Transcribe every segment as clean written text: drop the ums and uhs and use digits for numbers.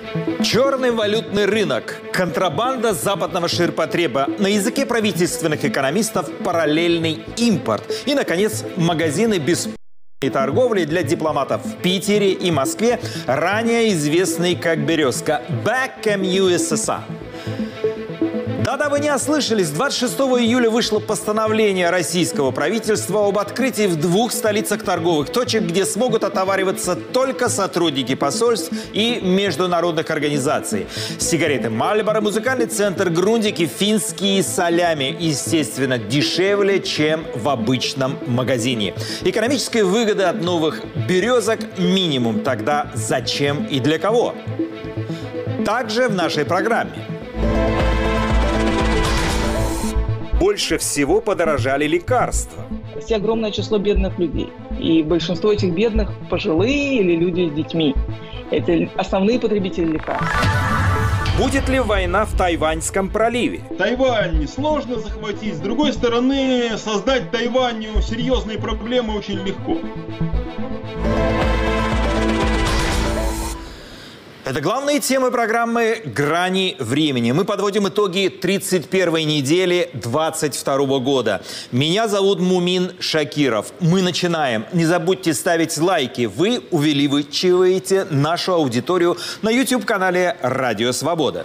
Черный валютный рынок, контрабанда западного ширпотреба, на языке правительственных экономистов параллельный импорт и, наконец, магазины без торговли для дипломатов в Питере и Москве, ранее известный как «Березка» – Back in USSR. Да-да, вы не ослышались. 26 июля вышло постановление российского правительства об открытии в 2 столицах торговых точек, где смогут отовариваться только сотрудники посольств и международных организаций. Сигареты Marlboro, музыкальный центр, грундики, финские солями. Естественно, дешевле, чем в обычном магазине. Экономическая выгода от новых «Березок» минимум. Тогда зачем и для кого? Также в нашей программе. Больше всего подорожали лекарства. Есть огромное число бедных людей. И большинство этих бедных – пожилые или люди с детьми. Это основные потребители лекарств. Будет ли война в Тайваньском проливе? Тайвань сложно захватить. С другой стороны, создать Тайваню серьезные проблемы очень легко. Это главные темы программы «Грани времени». Мы подводим итоги 31-й недели 2022 года. Меня зовут Мумин Шакиров. Мы начинаем. Не забудьте ставить лайки. Вы увеличиваете нашу аудиторию на YouTube-канале «Радио Свобода».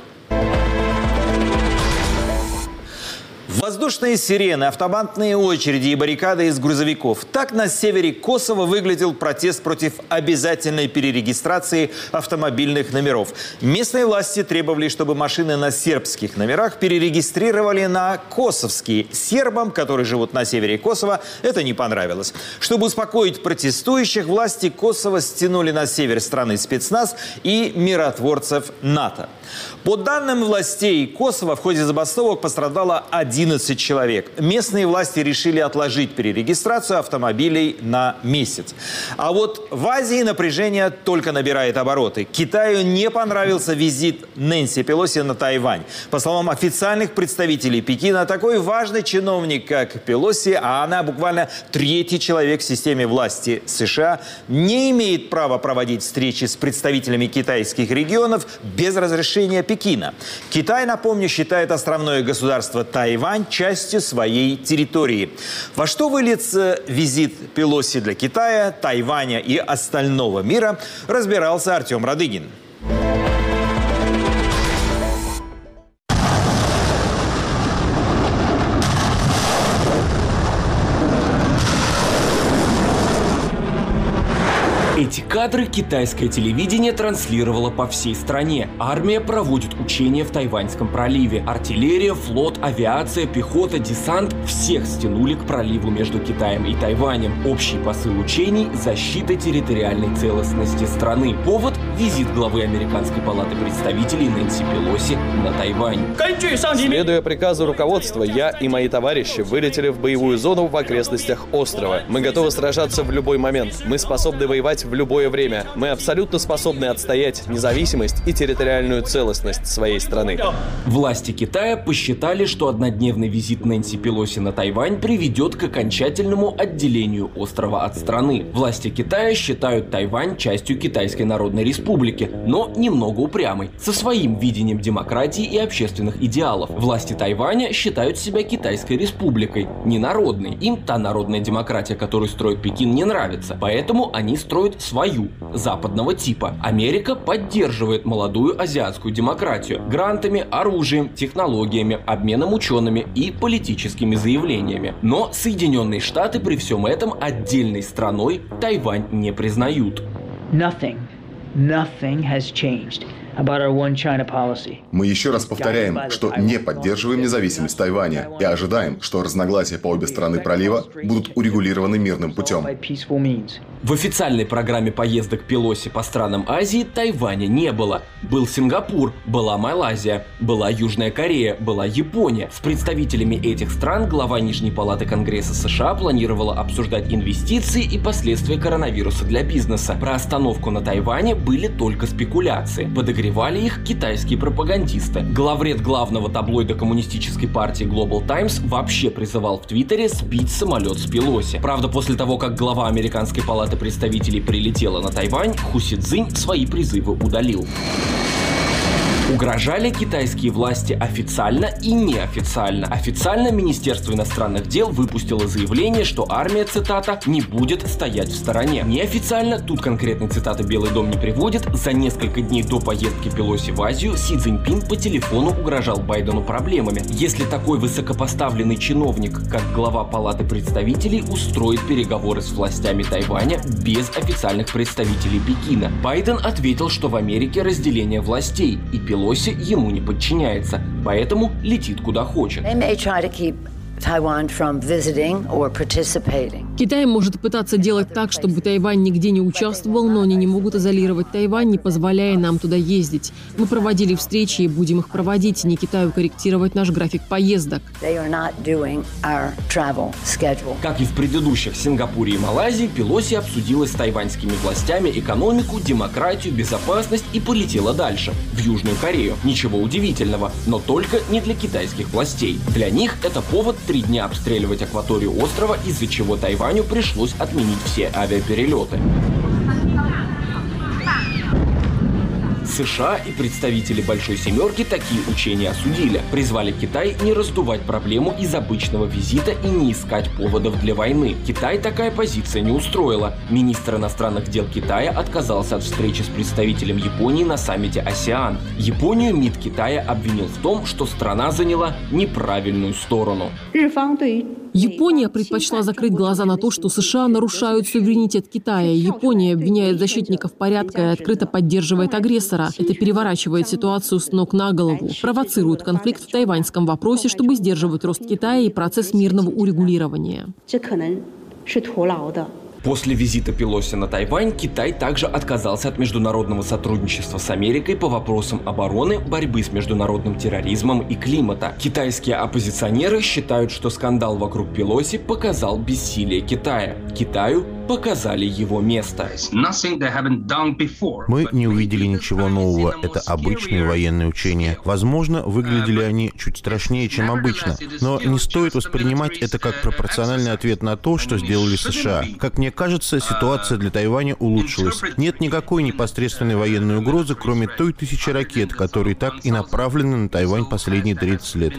Воздушные сирены, автобанные очереди и баррикады из грузовиков. Так на севере Косово выглядел протест против обязательной перерегистрации автомобильных номеров. Местные власти требовали, чтобы машины на сербских номерах перерегистрировали на косовские. Сербам, которые живут на севере Косово, это не понравилось. Чтобы успокоить протестующих, власти Косово стянули на север страны спецназ и миротворцев НАТО. По данным властей Косово, в ходе забастовок пострадало 11 человек. Местные власти решили отложить перерегистрацию автомобилей на месяц. А вот в Азии напряжение только набирает обороты. Китаю не понравился визит Нэнси Пелоси на Тайвань. По словам официальных представителей Пекина, такой важный чиновник, как Пелоси, а она буквально 3-й человек в системе власти США, не имеет права проводить встречи с представителями китайских регионов без разрешения Пекина. Китай, напомню, считает островное государство Тайвань частью своей территории. Во что выльется визит Пелоси для Китая, Тайваня и остального мира, разбирался Артем Радыгин. Эти кадры китайское телевидение транслировало по всей стране. Армия проводит учения в Тайваньском проливе. Артиллерия, флот, авиация, пехота, десант – всех стянули к проливу между Китаем и Тайванем. Общий посыл учений – защита территориальной целостности страны. Повод – визит главы Американской палаты представителей Нэнси Пелоси на Тайвань. Следуя приказу руководства, я и мои товарищи вылетели в боевую зону в окрестностях острова. Мы готовы сражаться в любой момент. Мы способны воевать в любое время. Мы абсолютно способны отстоять независимость и территориальную целостность своей страны. Власти Китая посчитали, что однодневный визит Нэнси Пелоси на Тайвань приведет к окончательному отделению острова от страны. Власти Китая считают Тайвань частью Китайской Народной Республики, но немного упрямой, со своим видением демократии и общественных идеалов. Власти Тайваня считают себя Китайской Республикой, не народной. Им та народная демократия, которую строит Пекин, не нравится, поэтому они строят свою, западного типа. Америка поддерживает молодую азиатскую демократию грантами, оружием, технологиями, обменом учеными и политическими заявлениями. Но Соединенные Штаты при всем этом отдельной страной Тайвань не признают. Nothing has changed. Мы еще раз повторяем, что не поддерживаем независимость Тайваня и ожидаем, что разногласия по обе стороны пролива будут урегулированы мирным путем. В официальной программе поездок Пелоси по странам Азии Тайваня не было. Был Сингапур, была Малайзия, была Южная Корея, была Япония. С представителями этих стран глава Нижней палаты Конгресса США планировала обсуждать инвестиции и последствия коронавируса для бизнеса. Про остановку на Тайване были только спекуляции. Подогревали их китайские пропагандисты. Главред главного таблоида коммунистической партии Global Times вообще призывал в Твиттере сбить самолет с Пелоси. Правда, после того, как глава Американской палаты представителей прилетела на Тайвань, Ху Си Цзинь свои призывы удалил. Угрожали китайские власти официально и неофициально. Официально Министерство иностранных дел выпустило заявление, что армия, цитата, «не будет стоять в стороне». Неофициально, тут конкретной цитаты Белый дом не приводит, за несколько дней до поездки Пелоси в Азию Си Цзиньпин по телефону угрожал Байдену проблемами. Если такой высокопоставленный чиновник, как глава Палаты представителей, устроит переговоры с властями Тайваня без официальных представителей Пекина. Байден ответил, что в Америке разделение властей, и Пелоси ему не подчиняется, поэтому летит куда хочет. Китай может пытаться делать так, чтобы Тайвань нигде не участвовал, но они не могут изолировать Тайвань, не позволяя нам туда ездить. Мы проводили встречи и будем их проводить, не Китаю корректировать наш график поездок. Как и в предыдущих Сингапуре и Малайзии, Пелоси обсудила с тайваньскими властями экономику, демократию, безопасность и полетела дальше, в Южную Корею. Ничего удивительного, но только не для китайских властей. Для них это повод 3 дня обстреливать акваторию острова, из-за чего Тайваню пришлось отменить все авиаперелеты. США и представители Большой Семерки такие учения осудили. Призвали Китай не раздувать проблему из обычного визита и не искать поводов для войны. Китай такая позиция не устроила. Министр иностранных дел Китая отказался от встречи с представителем Японии на саммите АСЕАН. Японию МИД Китая обвинил в том, что страна заняла неправильную сторону. Япония предпочла закрыть глаза на то, что США нарушают суверенитет Китая. Япония обвиняет защитников порядка и открыто поддерживает агрессора. Это переворачивает ситуацию с ног на голову, провоцирует конфликт в тайваньском вопросе, чтобы сдерживать рост Китая и процесс мирного урегулирования. После визита Пелоси на Тайвань Китай также отказался от международного сотрудничества с Америкой по вопросам обороны, борьбы с международным терроризмом и климата. Китайские оппозиционеры считают, что скандал вокруг Пелоси показал бессилие Китая. Китаю показали его место. Мы не увидели ничего нового. Это обычные военные учения. Возможно, выглядели они чуть страшнее, чем обычно. Но не стоит воспринимать это как пропорциональный ответ на то, что сделали США. Как мне кажется, ситуация для Тайваня улучшилась. Нет никакой непосредственной военной угрозы, кроме той 1000 ракет, которые так и направлены на Тайвань последние 30 лет.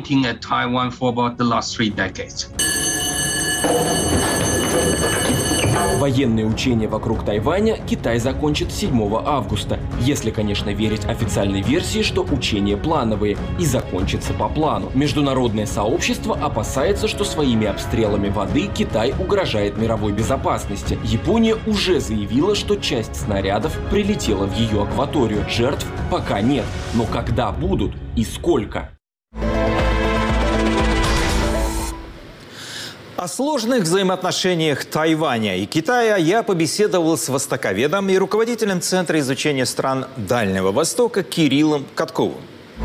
Военные учения вокруг Тайваня Китай закончит 7 августа, если, конечно, верить официальной версии, что учения плановые и закончатся по плану. Международное сообщество опасается, что своими обстрелами воды Китай угрожает мировой безопасности. Япония уже заявила, что часть снарядов прилетела в ее акваторию. Жертв пока нет, но когда будут и сколько? О сложных взаимоотношениях Тайваня и Китая я побеседовал с востоковедом и руководителем Центра изучения стран Дальнего Востока Кириллом Катковым.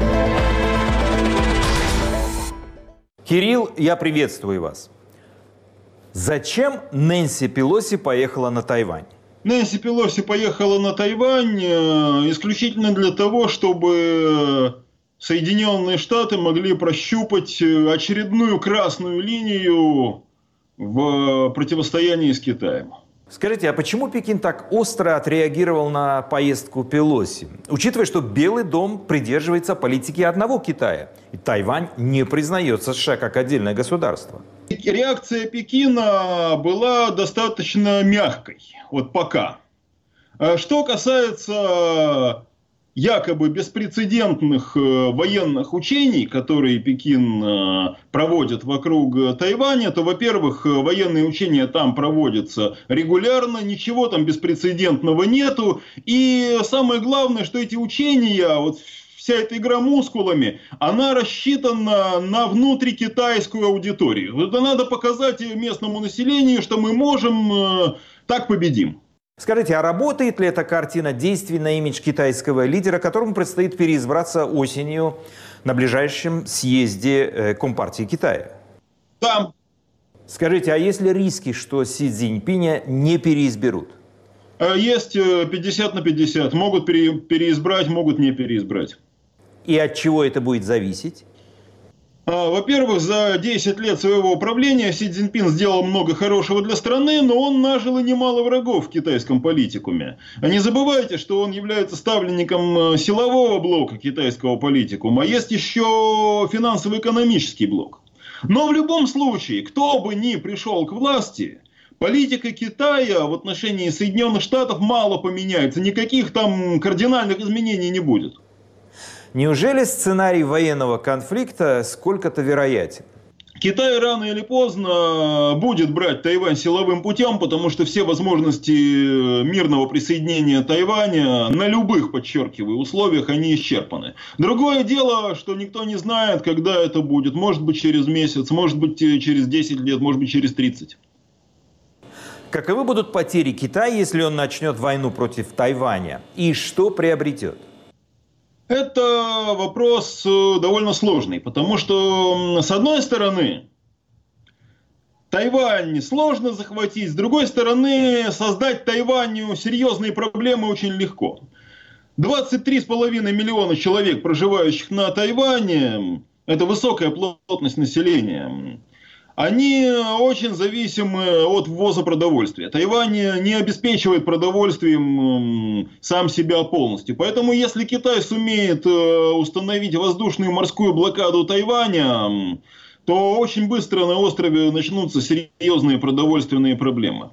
Кирилл, я приветствую вас. Зачем Нэнси Пелоси поехала на Тайвань? Нэнси Пелоси поехала на Тайвань исключительно для того, чтобы Соединенные Штаты могли прощупать очередную красную линию в противостоянии с Китаем. Скажите, а почему Пекин так остро отреагировал на поездку Пелоси, учитывая, что Белый дом придерживается политики одного Китая, и Тайвань не признает США как отдельное государство? Реакция Пекина была достаточно мягкой, вот пока. Что касается якобы беспрецедентных военных учений, которые Пекин проводит вокруг Тайваня, то, во-первых, военные учения там проводятся регулярно, ничего там беспрецедентного нету. И самое главное, что эти учения, вот вся эта игра мускулами, она рассчитана на внутрикитайскую аудиторию. Это надо показать местному населению, что мы можем, так победим. Скажите, а работает ли эта картина действий на имидж китайского лидера, которому предстоит переизбраться осенью на ближайшем съезде Компартии Китая? Да. Скажите, а есть ли риски, что Си Цзиньпиня не переизберут? Есть 50 на 50. Могут переизбрать, могут не переизбрать. И от чего это будет зависеть? Во-первых, за 10 лет своего управления Си Цзиньпин сделал много хорошего для страны, но он нажил и немало врагов в китайском политикуме. А не забывайте, что он является ставленником силового блока китайского политикума, а есть еще финансово-экономический блок. Но в любом случае, кто бы ни пришел к власти, политика Китая в отношении Соединенных Штатов мало поменяется, никаких там кардинальных изменений не будет. Неужели сценарий военного конфликта сколько-то вероятен? Китай рано или поздно будет брать Тайвань силовым путем, потому что все возможности мирного присоединения Тайваня на любых, подчеркиваю, условиях, они исчерпаны. Другое дело, что никто не знает, когда это будет. Может быть через месяц, может быть через 10 лет, может быть через 30. Каковы будут потери Китая, если он начнет войну против Тайваня? И что приобретет? Это вопрос довольно сложный, потому что, с одной стороны, Тайвань сложно захватить, с другой стороны, создать Тайваню серьезные проблемы очень легко. 23,5 миллиона человек, проживающих на Тайване, это высокая плотность населения. Они очень зависимы от ввоза продовольствия. Тайвань не обеспечивает продовольствием сам себя полностью. Поэтому если Китай сумеет установить воздушную и морскую блокаду Тайваня, то очень быстро на острове начнутся серьезные продовольственные проблемы.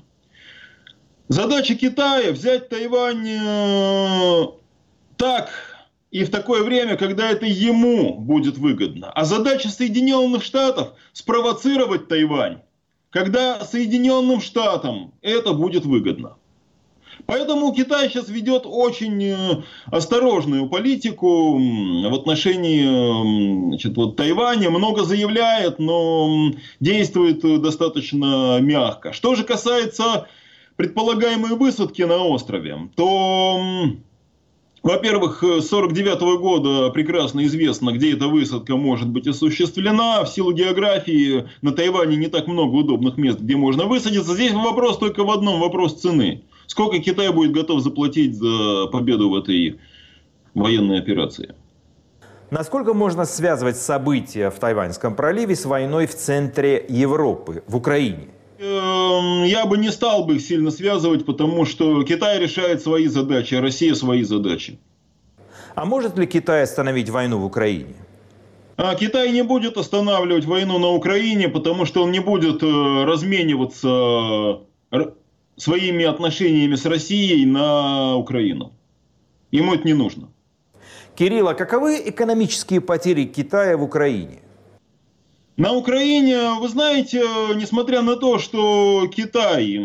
Задача Китая взять Тайвань так и в такое время, когда это ему будет выгодно. А задача Соединенных Штатов – спровоцировать Тайвань, когда Соединенным Штатам это будет выгодно. Поэтому Китай сейчас ведет очень осторожную политику в отношении Тайваня. Много заявляет, но действует достаточно мягко. Что же касается предполагаемой высадки на острове, то... Во-первых, с 1949 года прекрасно известно, где эта высадка может быть осуществлена. В силу географии на Тайване не так много удобных мест, где можно высадиться. Здесь вопрос только в одном, вопрос цены. Сколько Китай будет готов заплатить за победу в этой военной операции? Насколько можно связывать события в Тайваньском проливе с войной в центре Европы, в Украине? Я бы не стал бы их сильно связывать, потому что Китай решает свои задачи, а Россия свои задачи. А может ли Китай остановить войну в Украине? Китай не будет останавливать войну на Украине, потому что он не будет размениваться своими отношениями с Россией на Украину. Ему это не нужно. Кирилл, а каковы экономические потери Китая в Украине? На Украине, вы знаете, несмотря на то, что Китай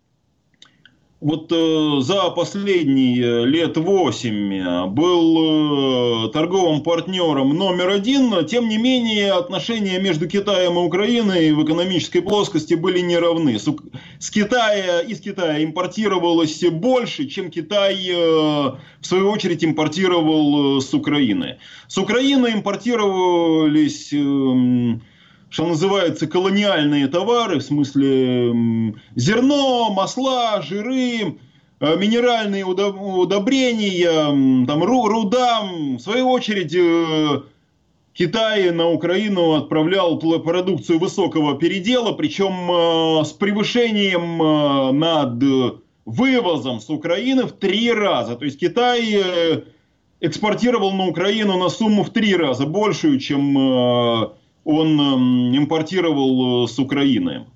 за последние лет 8 был торговым партнером номер 1, тем не менее отношения между Китаем и Украиной в экономической плоскости были неравны. Из Китая импортировалось больше, чем Китай в свою очередь импортировал с Украины. С Украины импортировались... что называется, колониальные товары, в смысле зерно, масла, жиры, минеральные удобрения, там, руда. В свою очередь, Китай на Украину отправлял продукцию высокого передела, причем с превышением над вывозом с Украины в 3 раза. То есть Китай экспортировал на Украину на сумму в 3 раза большую, чем... он импортировал с Украины.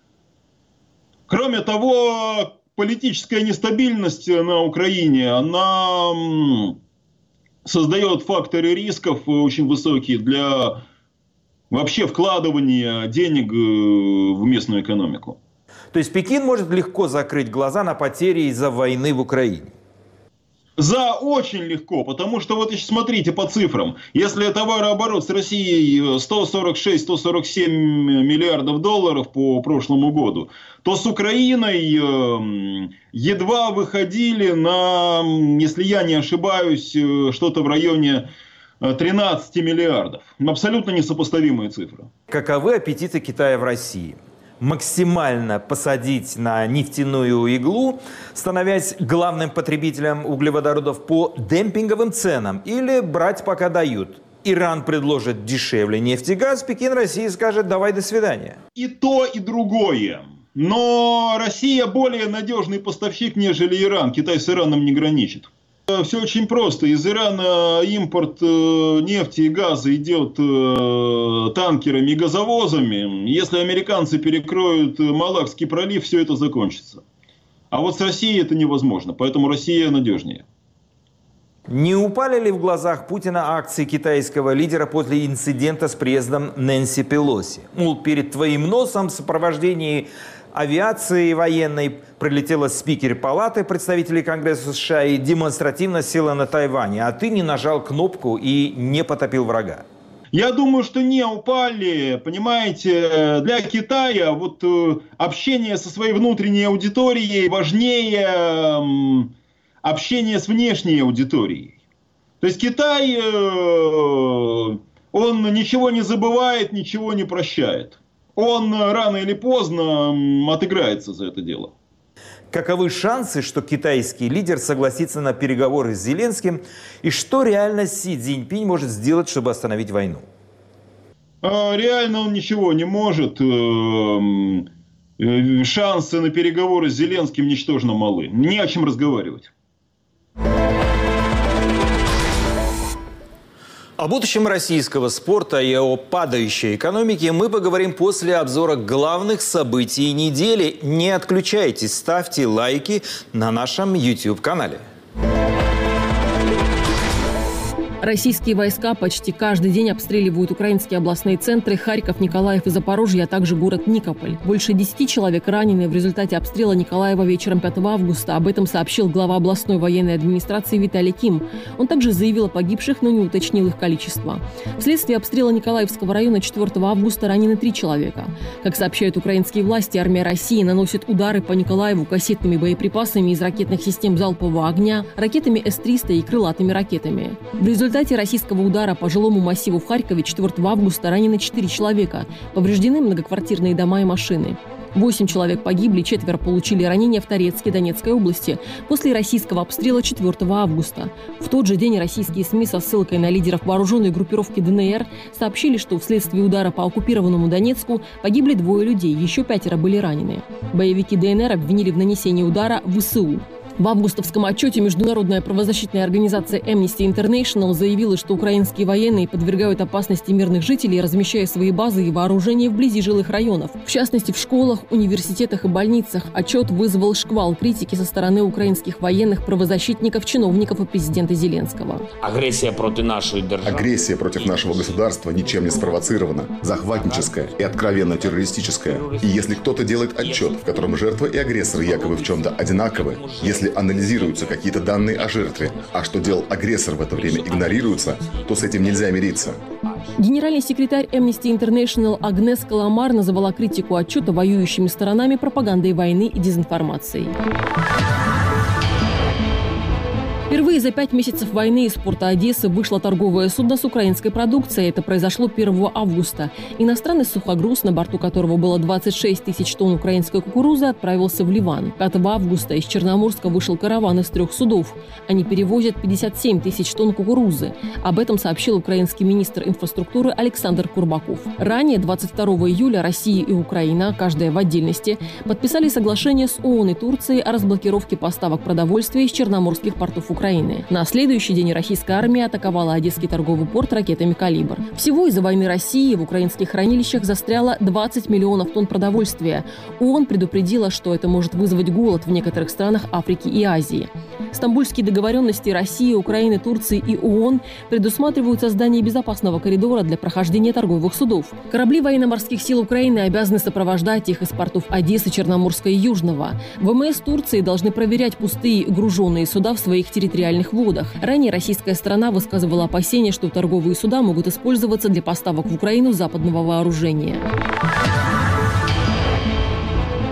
Кроме того, политическая нестабильность на Украине, она создает факторы рисков очень высокие для вообще вкладывания денег в местную экономику. То есть Пекин может легко закрыть глаза на потери из-за войны в Украине? За очень легко, потому что вот смотрите по цифрам. Если товарооборот с Россией 146-147 миллиардов долларов по прошлому году, то с Украиной едва выходили на, если я не ошибаюсь, что-то в районе 13 миллиардов. Абсолютно несопоставимые цифры. Каковы аппетиты Китая в России? Максимально посадить на нефтяную иглу, становясь главным потребителем углеводородов по демпинговым ценам, или брать пока дают? Иран предложит дешевле нефть и газ, Пекин России скажет «давай, до свидания». И то, и другое. Но Россия более надежный поставщик, нежели Иран. Китай с Ираном не граничит. Все очень просто. Из Ирана импорт нефти и газа идет танкерами и газовозами. Если американцы перекроют Малакский пролив, все это закончится. А вот с Россией это невозможно. Поэтому Россия надежнее. Не упали ли в глазах Путина акции китайского лидера после инцидента с приездом Нэнси Пелоси? Мол, перед твоим носом в сопровождении авиации военной прилетела спикер палаты представителей Конгресса США и демонстративно села на Тайване, а ты не нажал кнопку и не потопил врага. Я думаю, что не упали. Понимаете, для Китая вот общение со своей внутренней аудиторией важнее общения с внешней аудиторией. То есть Китай, он ничего не забывает, ничего не прощает. Он рано или поздно отыграется за это дело. Каковы шансы, что китайский лидер согласится на переговоры с Зеленским? И что реально Си Цзиньпинь может сделать, чтобы остановить войну? Реально он ничего не может. Шансы на переговоры с Зеленским ничтожно малы. Не о чем разговаривать. О будущем российского спорта и о падающей экономике мы поговорим после обзора главных событий недели. Не отключайтесь, ставьте лайки на нашем YouTube-канале. Российские войска почти каждый день обстреливают украинские областные центры Харьков, Николаев и Запорожье, а также город Никополь. Больше 10 человек ранены в результате обстрела Николаева вечером 5 августа. Об этом сообщил глава областной военной администрации Виталий Ким. Он также заявил о погибших, но не уточнил их количество. Вследствие обстрела Николаевского района 4 августа ранены 3 человека. Как сообщают украинские власти, армия России наносит удары по Николаеву кассетными боеприпасами из ракетных систем залпового огня, ракетами С-300 и крылатыми ракетами. В результате российского удара по жилому массиву в Харькове 4 августа ранены 4 человека. Повреждены многоквартирные дома и машины. 8 человек погибли, 4 получили ранения в Торецке, Донецкой области после российского обстрела 4 августа. В тот же день российские СМИ со ссылкой на лидеров вооруженной группировки ДНР сообщили, что вследствие удара по оккупированному Донецку погибли 2 людей, еще 5 были ранены. Боевики ДНР обвинили в нанесении удара ВСУ. В августовском отчете международная правозащитная организация Amnesty International заявила, что украинские военные подвергают опасности мирных жителей, размещая свои базы и вооружение вблизи жилых районов. В частности, в школах, университетах и больницах. Отчет вызвал шквал критики со стороны украинских военных, правозащитников, чиновников и президента Зеленского. Агрессия против нашего государства ничем не спровоцирована. Захватническая и откровенно террористическая. И если кто-то делает отчет, в котором жертва и агрессор якобы в чем-то одинаковы, если анализируются какие-то данные о жертве, а что делал агрессор в это время игнорируется, то с этим нельзя мириться. Генеральный секретарь Amnesty International Агнес Каламар назвала критику отчета воюющими сторонами пропагандой войны и дезинформацией. Впервые за 5 месяцев войны из порта Одессы вышло торговое судно с украинской продукцией. Это произошло 1 августа. Иностранный сухогруз, на борту которого было 26 тысяч тонн украинской кукурузы, отправился в Ливан. 5 августа из Черноморска вышел караван из 3 судов. Они перевозят 57 тысяч тонн кукурузы. Об этом сообщил украинский министр инфраструктуры Александр Курбаков. Ранее, 22 июля, Россия и Украина, каждая в отдельности, подписали соглашение с ООН и Турцией о разблокировке поставок продовольствия из черноморских портов Украины. На следующий день российская армия атаковала Одесский торговый порт ракетами «Калибр». Всего из-за войны России в украинских хранилищах застряло 20 миллионов тонн продовольствия. ООН предупредила, что это может вызвать голод в некоторых странах Африки и Азии. Стамбульские договоренности России, Украины, Турции и ООН предусматривают создание безопасного коридора для прохождения торговых судов. Корабли военно-морских сил Украины обязаны сопровождать их из портов Одессы, Черноморска и Южного. ВМС Турции должны проверять пустые груженные суда в своих территориальных водах. Ранее российская сторона высказывала опасения, что торговые суда могут использоваться для поставок в Украину западного вооружения. Ким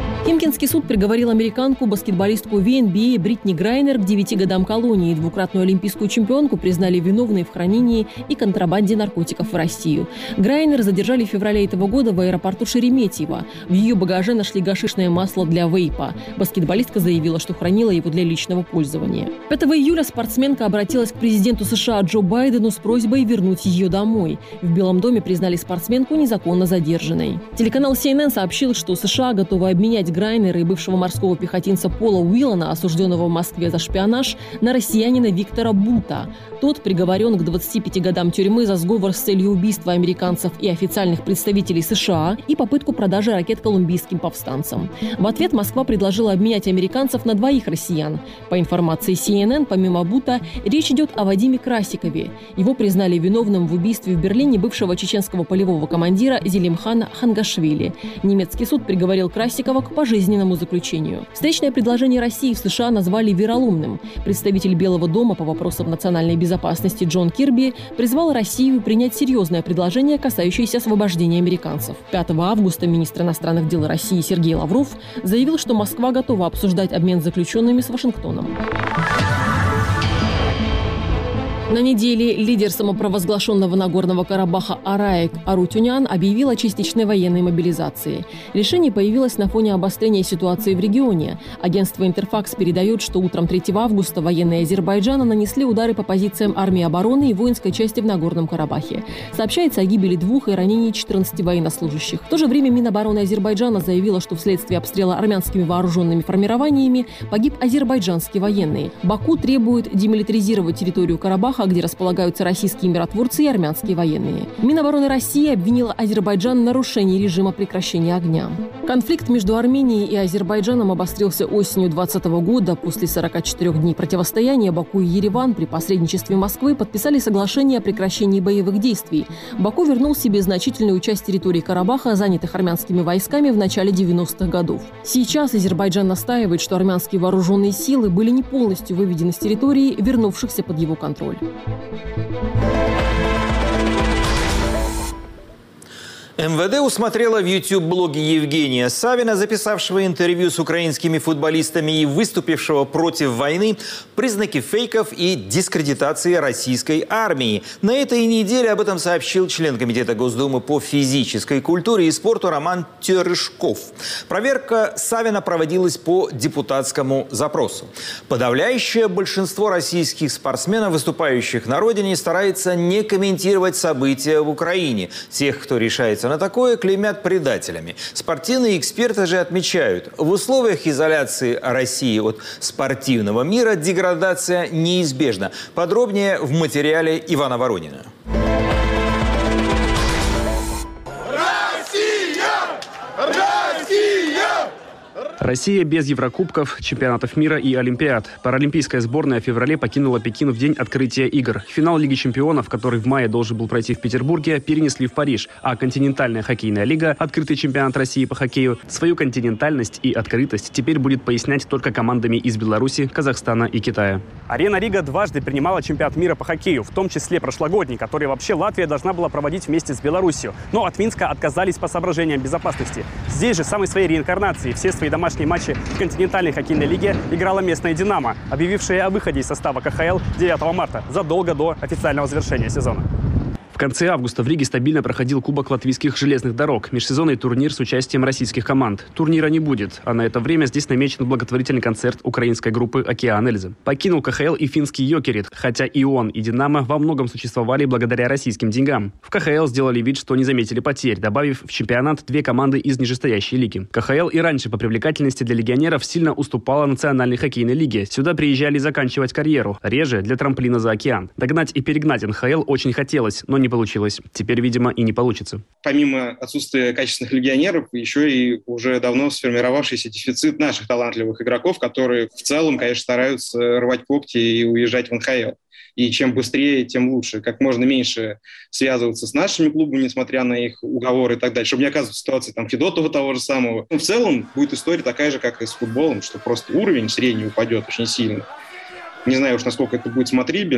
Пекинский суд приговорил американку, баскетболистку WNBA Бритни Грайнер к 9 годам колонии. Двукратную олимпийскую чемпионку признали виновной в хранении и контрабанде наркотиков в Россию. Грайнер задержали в феврале этого года в аэропорту Шереметьево. В ее багаже нашли гашишное масло для вейпа. Баскетболистка заявила, что хранила его для личного пользования. 5 июля спортсменка обратилась к президенту США Джо Байдену с просьбой вернуть ее домой. В Белом доме признали спортсменку незаконно задержанной. Телеканал CNN сообщил, что США готовы обменять Грайнера и бывшего морского пехотинца Пола Уиллана, осужденного в Москве за шпионаж, на россиянина Виктора Бута. Тот приговорен к 25 годам тюрьмы за сговор с целью убийства американцев и официальных представителей США и попытку продажи ракет колумбийским повстанцам. В ответ Москва предложила обменять американцев на 2 россиян. По информации CNN, помимо Бута, речь идет о Вадиме Красикове. Его признали виновным в убийстве в Берлине бывшего чеченского полевого командира Зелимхана Хангашвили. Немецкий суд приговорил Красикова к пожизненному заключению. Встречное предложение России в США назвали вероломным. Представитель Белого дома по вопросам национальной безопасности Джон Кирби призвал Россию принять серьезное предложение, касающееся освобождения американцев. 5 августа министр иностранных дел России Сергей Лавров заявил, что Москва готова обсуждать обмен заключенными с Вашингтоном. На неделе лидер самопровозглашенного Нагорного Карабаха Араик Арутюнян объявил о частичной военной мобилизации. Решение появилось на фоне обострения ситуации в регионе. Агентство «Интерфакс» передает, что утром 3 августа военные Азербайджана нанесли удары по позициям армии обороны и воинской части в Нагорном Карабахе. Сообщается о гибели 2 и ранении 14 военнослужащих. В то же время Минобороны Азербайджана заявила, что вследствие обстрела армянскими вооруженными формированиями погиб азербайджанский военный. Баку требует демилитаризировать территорию Карабаха, где располагаются российские миротворцы и армянские военные. Минобороны России обвинила Азербайджан в нарушении режима прекращения огня. Конфликт между Арменией и Азербайджаном обострился осенью 2020 года. После 44 дней противостояния Баку и Ереван при посредничестве Москвы подписали соглашение о прекращении боевых действий. Баку вернул себе значительную часть территории Карабаха, занятых армянскими войсками в начале 90-х годов. Сейчас Азербайджан настаивает, что армянские вооруженные силы были не полностью выведены с территории, вернувшихся под его контроль. МВД усмотрела в YouTube-блоге Евгения Савина, записавшего интервью с украинскими футболистами и выступившего против войны, признаки фейков и дискредитации российской армии. На этой неделе об этом сообщил член Комитета Госдумы по физической культуре и спорту Роман Терышков. Проверка Савина проводилась по депутатскому запросу. Подавляющее большинство российских спортсменов, выступающих на родине, старается не комментировать события в Украине. Тех, кто решается на такое, клеймят предателями. Спортивные эксперты же отмечают, в условиях изоляции России от спортивного мира деградация неизбежна. Подробнее в материале Ивана Воронина. Россия без Еврокубков, чемпионатов мира и Олимпиад. Паралимпийская сборная в феврале покинула Пекин в день открытия игр. Финал Лиги чемпионов, который в мае должен был пройти в Петербурге, перенесли в Париж. А континентальная хоккейная лига, открытый чемпионат России по хоккею, свою континентальность и открытость теперь будет пояснять только командами из Беларуси, Казахстана и Китая. Арена Рига дважды принимала чемпионат мира по хоккею, в том числе прошлогодний, который вообще Латвия должна была проводить вместе с Беларусью. Но от Минска отказались по соображениям безопасности. Здесь же самой своей реинкарнации все свои домашние матчи в континентальной хоккейной лиге играла местная «Динамо», объявившая о выходе из состава КХЛ 9 марта, задолго до официального завершения сезона. В конце августа в Риге стабильно проходил Кубок латвийских железных дорог, межсезонный турнир с участием российских команд. Турнира не будет, а на это время здесь намечен благотворительный концерт украинской группы «Океан Эльзы». Покинул КХЛ и финский «Йокерит», хотя и он, и «Динамо» во многом существовали благодаря российским деньгам. В КХЛ сделали вид, что не заметили потерь, добавив в чемпионат 2 команды из нижестоящей лиги. КХЛ и раньше по привлекательности для легионеров сильно уступала национальной хоккейной лиге. Сюда приезжали заканчивать карьеру, реже для трамплина за океан. Догнать и перегнать НХЛ очень хотелось, но не получилось. Теперь, видимо, и не получится. Помимо отсутствия качественных легионеров, еще и уже давно сформировавшийся дефицит наших талантливых игроков, которые в целом, конечно, стараются рвать когти и уезжать в НХЛ. И чем быстрее, тем лучше. Как можно меньше связываться с нашими клубами, несмотря на их уговоры и так далее, чтобы не оказываться в ситуации там, Федотова того же самого. Но в целом будет история такая же, как и с футболом, что просто уровень средний упадет очень сильно. Не знаю уж, насколько это будет смотрибельно,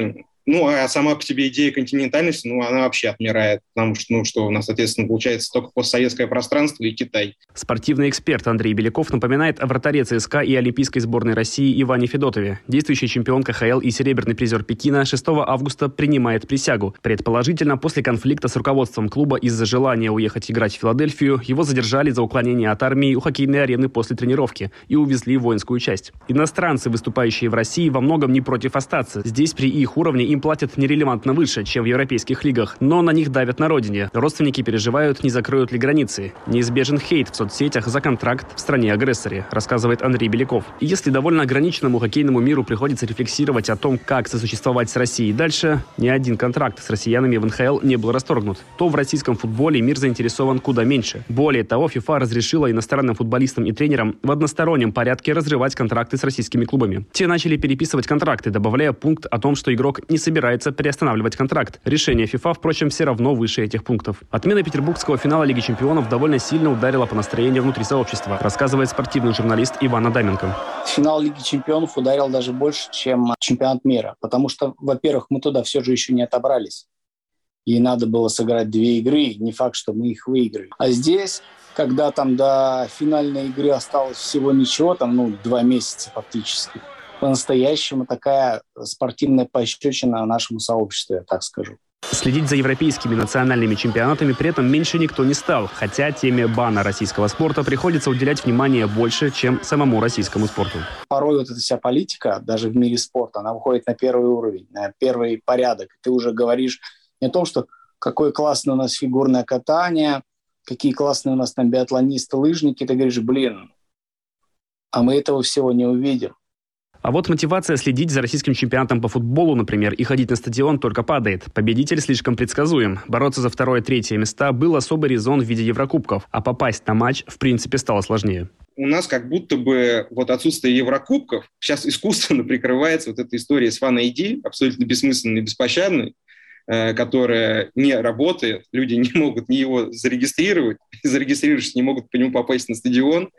Ну, а сама по себе идея континентальности, она вообще отмирает, потому что у нас, соответственно, получается только постсоветское пространство и Китай. Спортивный эксперт Андрей Беляков напоминает о вратаре ЦСКА и олимпийской сборной России Иване Федотове. Действующий чемпион КХЛ и серебряный призер Пекина 6 августа принимает присягу. Предположительно, после конфликта с руководством клуба из-за желания уехать играть в Филадельфию, его задержали за уклонение от армии у хоккейной арены после тренировки и увезли в воинскую часть. Иностранцы, выступающие в России, во многом не против остаться. Здесь при их уровне им платят нерелевантно выше, чем в европейских лигах, но на них давят на родине. Родственники переживают, не закроют ли границы. Неизбежен хейт в соцсетях за контракт в стране-агрессоре, рассказывает Андрей Беляков. И если довольно ограниченному хоккейному миру приходится рефлексировать о том, как сосуществовать с Россией дальше, ни один контракт с россиянами в НХЛ не был расторгнут, то в российском футболе мир заинтересован куда меньше. Более того, ФИФА разрешила иностранным футболистам и тренерам в одностороннем порядке разрывать контракты с российскими клубами. Те начали переписывать контракты, добавляя пункт о том, что игрок не собирается переостанавливать контракт. Решение ФИФА, впрочем, все равно выше этих пунктов. Отмена петербургского финала Лиги чемпионов довольно сильно ударила по настроению внутри сообщества, рассказывает спортивный журналист Иван Адаменко. Финал Лиги чемпионов ударил даже больше, чем чемпионат мира. Потому что, во-первых, мы туда все же еще не отобрались. И надо было сыграть 2 игры, не факт, что мы их выиграли. А здесь, когда там до финальной игры осталось всего ничего, 2 месяца фактически, по-настоящему такая спортивная пощечина нашему сообществу, я так скажу. Следить за европейскими национальными чемпионатами при этом меньше никто не стал, хотя теме бана российского спорта приходится уделять внимание больше, чем самому российскому спорту. Порой вот эта вся политика, даже в мире спорта, она выходит на первый уровень, на первый порядок. Ты уже говоришь не о том, что какое классное у нас фигурное катание, какие классные у нас там биатлонисты, лыжники. Ты говоришь, а мы этого всего не увидим. А вот мотивация следить за российским чемпионатом по футболу, например, и ходить на стадион только падает. Победитель слишком предсказуем. Бороться за 2-3 места был особый резон в виде Еврокубков, а попасть на матч в принципе стало сложнее. У нас как будто бы отсутствие Еврокубков сейчас искусственно прикрывается этой историей с Fan ID, абсолютно бессмысленной и беспощадной, которая не работает, люди не могут его зарегистрировать, зарегистрировавшись, не могут по нему попасть на стадион.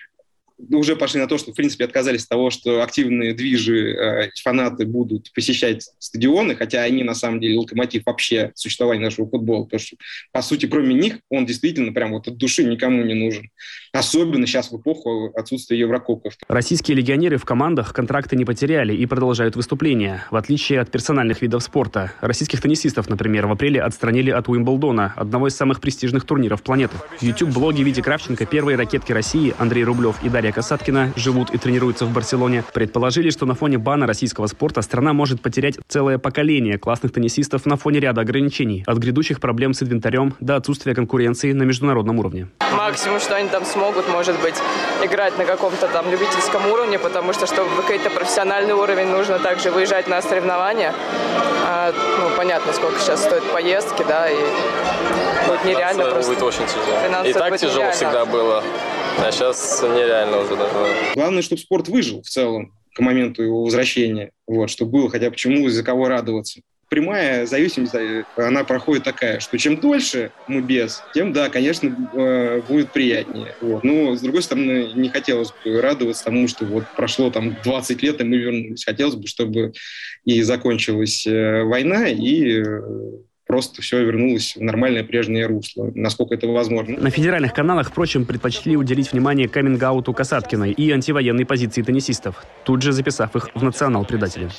Уже пошли на то, что, в принципе, отказались от того, что активные движи, фанаты будут посещать стадионы, хотя они, на самом деле, локомотив вообще существования нашего футбола. Потому что, по сути, кроме них, он действительно прям от души никому не нужен. Особенно сейчас в эпоху отсутствия Еврокубков. Российские легионеры в командах контракты не потеряли и продолжают выступления, в отличие от персональных видов спорта. Российских теннисистов, например, в апреле отстранили от Уимблдона, одного из самых престижных турниров планеты. В YouTube-блоге Вити Кравченко первые ракетки России Андрей Рублев и Дарья Касаткина живут и тренируются в Барселоне. Предположили, что на фоне бана российского спорта страна может потерять целое поколение классных теннисистов на фоне ряда ограничений. От грядущих проблем с инвентарем до отсутствия конкуренции на международном уровне. Максимум, что они там смогут, может быть, играть на каком-то там любительском уровне, потому что, чтобы какой-то профессиональный уровень, нужно также выезжать на соревнования. Понятно, сколько сейчас стоят поездки, да, и будет нереально просто. Будет очень тяжело. И так тяжело нереально. Всегда было. А сейчас нереально уже даже. Главное, чтобы спорт выжил в целом к моменту его возвращения. Чтобы было хотя бы чему, из-за кого радоваться. Прямая зависимость, она проходит такая, что чем дольше мы без, тем, да, конечно, будет приятнее. Но, с другой стороны, не хотелось бы радоваться тому, что прошло 20 лет, и мы вернулись. Хотелось бы, чтобы и закончилась война, и просто все вернулось в нормальное прежнее русло, насколько это возможно. На федеральных каналах, впрочем, предпочли уделить внимание каминг-ауту Касаткиной и антивоенной позиции теннисистов, тут же записав их в национал-предатели.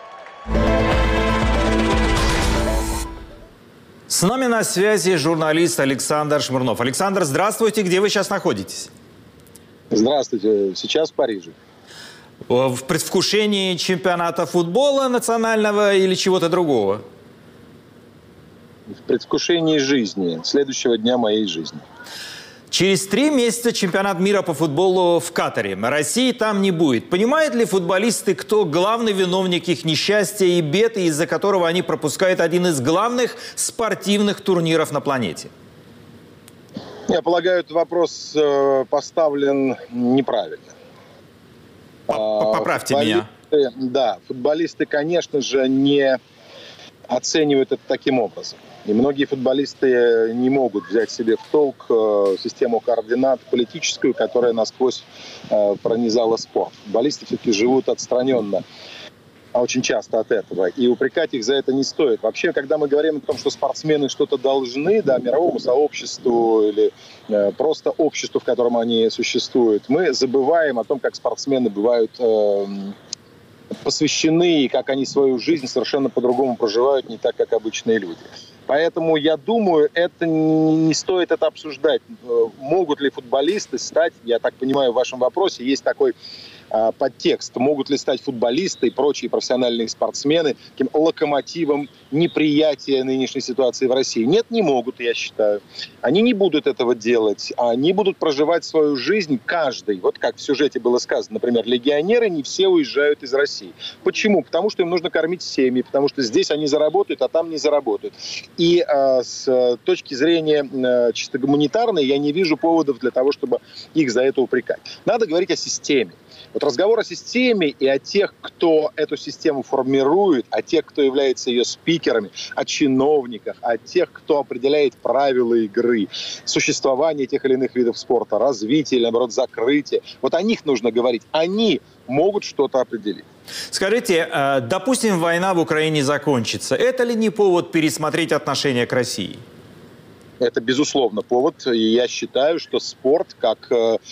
С нами на связи журналист Александр Шмурнов. Александр, здравствуйте. Где вы сейчас находитесь? Здравствуйте. Сейчас в Париже. В предвкушении чемпионата футбола национального или чего-то другого? В предвкушении жизни, следующего дня моей жизни. Через 3 месяца чемпионат мира по футболу в Катаре. России там не будет. Понимают ли футболисты, кто главный виновник их несчастья и бед, из-за которого они пропускают один из главных спортивных турниров на планете? Я полагаю, этот вопрос поставлен неправильно. Поправьте меня. Да, футболисты, конечно же, не оценивают это таким образом. И многие футболисты не могут взять себе в толк систему координат политическую, которая насквозь пронизала спорт. Футболисты все-таки живут отстраненно очень часто от этого, и упрекать их за это не стоит. Вообще, когда мы говорим о том, что спортсмены что-то должны, да, мировому сообществу или просто обществу, в котором они существуют, мы забываем о том, как спортсмены бывают посвящены, и как они свою жизнь совершенно по-другому проживают, не так, как обычные люди. Поэтому, я думаю, это не стоит это обсуждать. Могут ли футболисты стать, я так понимаю, в вашем вопросе есть такой подтекст, могут ли стать футболисты и прочие профессиональные спортсмены таким локомотивом неприятия нынешней ситуации в России? Нет, не могут, я считаю. Они не будут этого делать. Они будут проживать свою жизнь каждый. Вот как в сюжете было сказано, например, легионеры не все уезжают из России. Почему? Потому что им нужно кормить семьи, потому что здесь они заработают, а там не заработают. И с точки зрения чисто гуманитарной я не вижу поводов для того, чтобы их за это упрекать. Надо говорить о системе. Вот разговор о системе и о тех, кто эту систему формирует, о тех, кто является ее спикерами, о чиновниках, о тех, кто определяет правила игры, существование тех или иных видов спорта, развитие или, наоборот, закрытие. Вот о них нужно говорить. Они могут что-то определить. Скажите, допустим, война в Украине закончится. Это ли не повод пересмотреть отношение к России? Это, безусловно, повод. И я считаю, что спорт, как,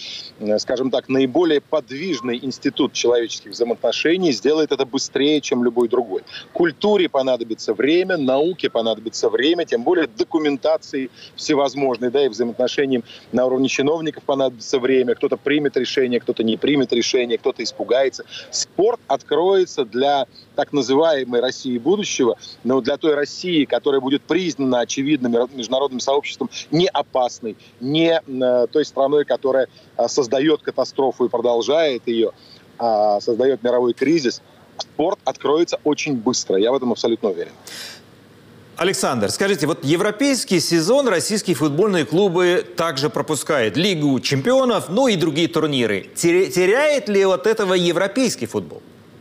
скажем так, наиболее подвижный институт человеческих взаимоотношений, сделает это быстрее, чем любой другой. Культуре понадобится время, науке понадобится время, тем более документации всевозможной, да, и взаимоотношениям на уровне чиновников понадобится время. Кто-то примет решение, кто-то не примет решение, кто-то испугается. Спорт откроется для так называемой России будущего, но для той России, которая будет признана очевидно международным сообществом не опасной, не той страной, которая создает катастрофу и продолжает ее, а создает мировой кризис, спорт откроется очень быстро. Я в этом абсолютно уверен. Александр, скажите, вот европейский сезон российские футбольные клубы также пропускают. Лигу чемпионов, ну и другие турниры. Теряет ли от этого европейский футбол?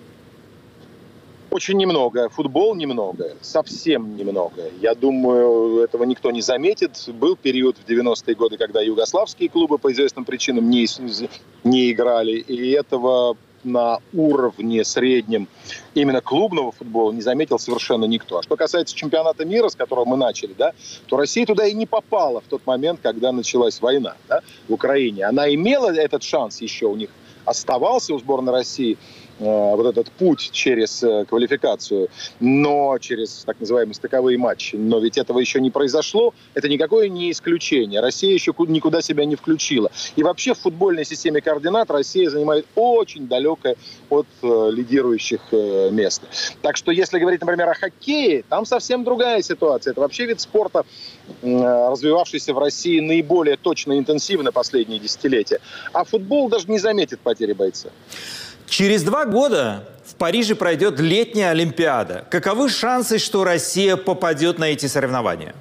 Очень немного. Футбол немного. Совсем немного. Я думаю, этого никто не заметит. Был период в 90-е годы, когда югославские клубы по известным причинам не играли. И этого на уровне среднем именно клубного футбола не заметил совершенно никто. А что касается чемпионата мира, с которого мы начали, да, то Россия туда и не попала в тот момент, когда началась война, да, в Украине. Она имела этот шанс еще, у них оставался у сборной России вот этот путь через квалификацию, но через так называемые стыковые матчи. Но ведь этого еще не произошло. Это никакое не исключение. Россия еще никуда себя не включила. И вообще в футбольной системе координат Россия занимает очень далекое от лидирующих мест. Так что если говорить, например, о хоккее, там совсем другая ситуация. Это вообще вид спорта, развивавшийся в России наиболее точно и интенсивно последние десятилетия. А футбол даже не заметит потери бойца. Через 2 года в Париже пройдет летняя Олимпиада. Каковы шансы, что Россия попадет на эти соревнования?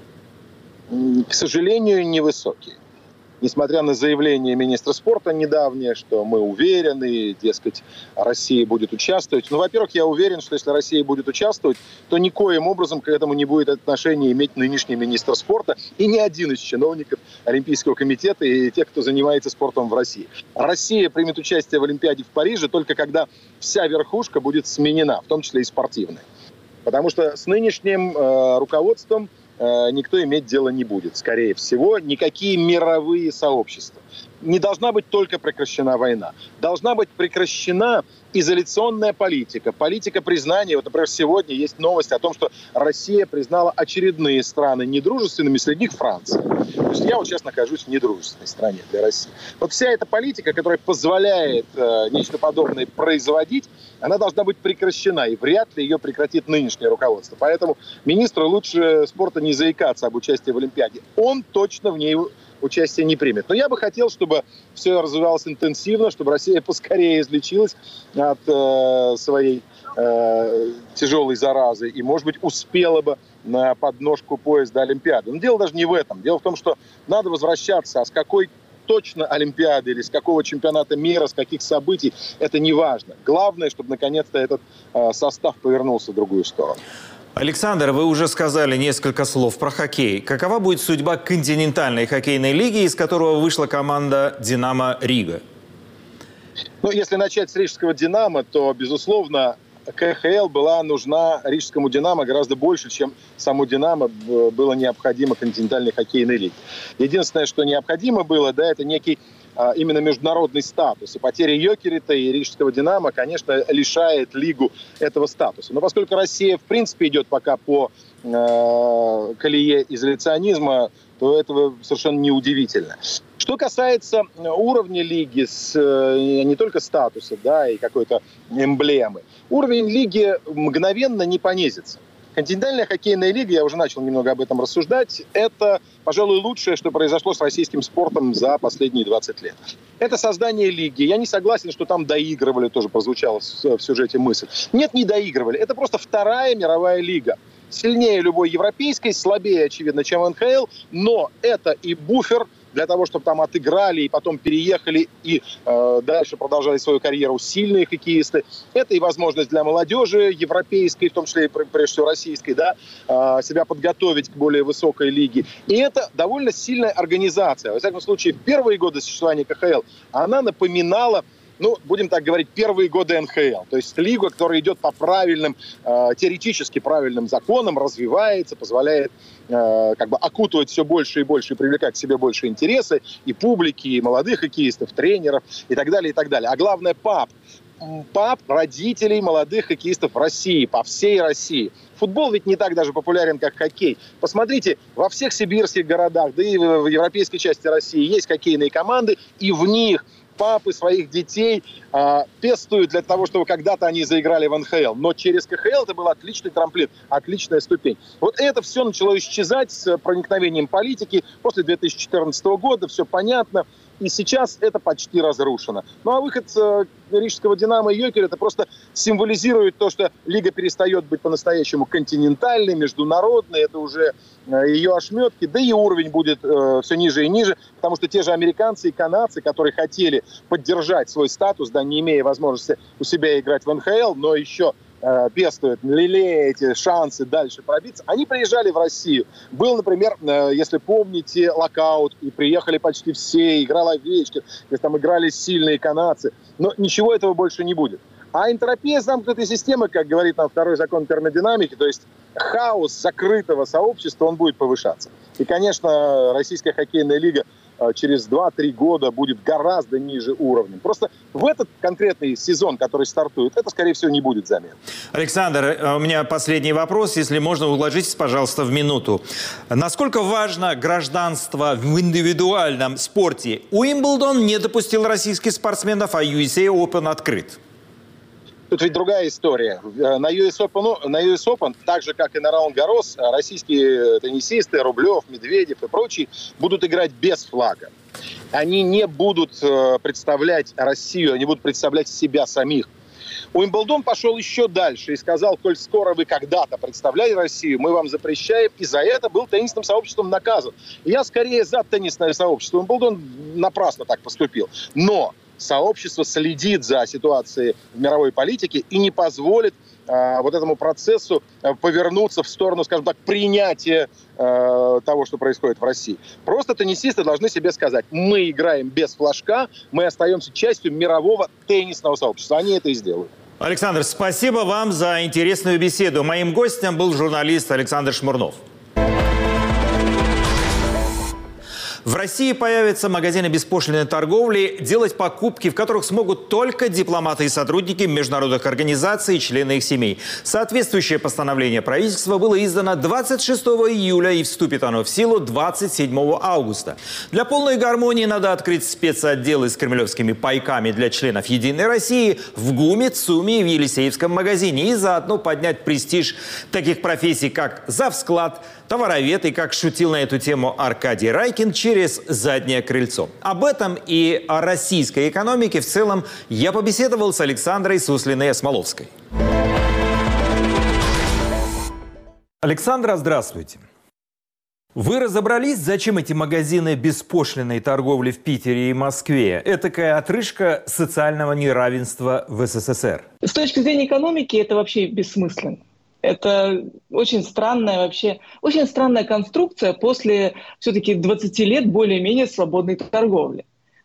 К сожалению, невысокие. Несмотря на заявление министра спорта недавнее, что мы уверены, дескать, Россия будет участвовать. Ну, во-первых, я уверен, что если Россия будет участвовать, то никоим образом к этому не будет отношения иметь нынешний министр спорта и ни один из чиновников Олимпийского комитета и тех, кто занимается спортом в России. Россия примет участие в Олимпиаде в Париже только когда вся верхушка будет сменена, в том числе и спортивная. Потому что с нынешним руководством никто иметь дело не будет. Скорее всего, никакие мировые сообщества. Не должна быть только прекращена война. Должна быть прекращена изоляционная политика. Политика признания. Вот, например, сегодня есть новость о том, что Россия признала очередные страны недружественными, среди них Франция. То есть я вот сейчас нахожусь в недружественной стране для России. Вот вся эта политика, которая позволяет нечто подобное производить, она должна быть прекращена. И вряд ли ее прекратит нынешнее руководство. Поэтому министру лучше спорта не заикаться об участии в Олимпиаде. Он точно в ней участие не примет. Но я бы хотел, чтобы все развивалось интенсивно, чтобы Россия поскорее излечилась от своей тяжелой заразы и, может быть, успела бы на подножку поезда Олимпиады. Но дело даже не в этом. Дело в том, что надо возвращаться. А с какой точно Олимпиады или с какого чемпионата мира, с каких событий, это не важно. Главное, чтобы наконец-то этот состав повернулся в другую сторону. Александр, вы уже сказали несколько слов про хоккей. Какова будет судьба континентальной хоккейной лиги, из которого вышла команда «Динамо Рига»? Ну, если начать с рижского «Динамо», то, безусловно, КХЛ была нужна рижскому «Динамо» гораздо больше, чем саму «Динамо» было необходимо континентальной хоккейной лиге. Единственное, что необходимо было, да, это некий именно международный статус. И потеря Йокерита и рижского «Динамо», конечно, лишает лигу этого статуса. Но поскольку Россия, в принципе, идет пока по колее изоляционизма, то этого совершенно неудивительно. Что касается уровня лиги, не только статуса, да, и какой-то эмблемы, уровень лиги мгновенно не понизится. Континентальная хоккейная лига, я уже начал немного об этом рассуждать, это, пожалуй, лучшее, что произошло с российским спортом за последние 20 лет. Это создание лиги. Я не согласен, что там доигрывали, тоже прозвучала в сюжете мысль. Нет, не доигрывали. Это просто вторая мировая лига. Сильнее любой европейской, слабее, очевидно, чем НХЛ, но это и буфер для того, чтобы там отыграли и потом переехали и дальше продолжали свою карьеру сильные хоккеисты. Это и возможность для молодежи европейской, в том числе и прежде всего российской, да, себя подготовить к более высокой лиге. И это довольно сильная организация. Во всяком случае, в первые годы существования КХЛ она напоминала, ну, будем так говорить, первые годы НХЛ. То есть лига, которая идет по правильным, теоретически правильным законам, развивается, позволяет как бы окутывать все больше и больше и привлекать к себе больше интересы и публики, и молодых хоккеистов, тренеров и так далее, и так далее. А главное, пап родителей молодых хоккеистов в России, по всей России. Футбол ведь не так даже популярен, как хоккей. Посмотрите, во всех сибирских городах, да и в европейской части России есть хоккейные команды, и в них папы своих детей пестуют для того, чтобы когда-то они заиграли в НХЛ. Но через КХЛ это был отличный трамплин, отличная ступень. Вот это все начало исчезать с проникновением политики. После 2014 года все понятно. И сейчас это почти разрушено. Ну а выход рижского «Динамо» и Йокера это просто символизирует то, что лига перестает быть по-настоящему континентальной, международной. Это уже ее ошметки. Да и уровень будет все ниже и ниже, потому что те же американцы и канадцы, которые хотели поддержать свой статус, да, не имея возможности у себя играть в НХЛ, но еще пестуют, лелея эти шансы дальше пробиться. Они приезжали в Россию. Был, например, если помните, локаут, и приехали почти все, играл Овечкин, там играли сильные канадцы. Но ничего этого больше не будет. А энтропия замкнутой системы, как говорит нам второй закон термодинамики, то есть хаос закрытого сообщества, он будет повышаться. И, конечно, российская хоккейная лига через 2-3 года будет гораздо ниже уровнем. Просто в этот конкретный сезон, который стартует, это, скорее всего, не будет заметно. Александр, у меня последний вопрос. Если можно, уложитесь, пожалуйста, в минуту. Насколько важно гражданство в индивидуальном спорте? Уимблдон не допустил российских спортсменов, а USA Open открыт. Тут ведь другая история. На US Open, так же, как и на Ролан-Гаррос, российские теннисисты, Рублев, Медведев и прочие, будут играть без флага. Они не будут представлять Россию, они будут представлять себя самих. Уимблдон пошел еще дальше и сказал, коль скоро вы когда-то представляли Россию, мы вам запрещаем, и за это был теннисным сообществом наказан. Я скорее за теннисное сообщество. Уимблдон напрасно так поступил. Но сообщество следит за ситуацией в мировой политике и не позволит вот этому процессу повернуться в сторону, скажем так, принятия того, что происходит в России. Просто теннисисты должны себе сказать, мы играем без флажка, мы остаемся частью мирового теннисного сообщества. Они это и сделают. Александр, спасибо вам за интересную беседу. Моим гостем был журналист Александр Шмурнов. В России появятся магазины беспошлинной торговли, делать покупки, в которых смогут только дипломаты и сотрудники международных организаций и члены их семей. Соответствующее постановление правительства было издано 26 июля и вступит оно в силу 27 августа. Для полной гармонии надо открыть спецотделы с кремлевскими пайками для членов «Единой России» в ГУМе, ЦУМе и в Елисеевском магазине и заодно поднять престиж таких профессий, как завсклад, товаровед и, как шутил на эту тему Аркадий Райкин, через заднее крыльцо. Об этом и о российской экономике в целом я побеседовал с Александрой Суслиной-Осмоловской. Александра, здравствуйте. Вы разобрались, зачем эти магазины беспошлинной торговли в Питере и Москве? Этакая отрыжка социального неравенства в СССР. С точки зрения экономики это вообще бессмысленно. Это очень странная конструкция после все-таки 20 лет более-менее свободной торговли.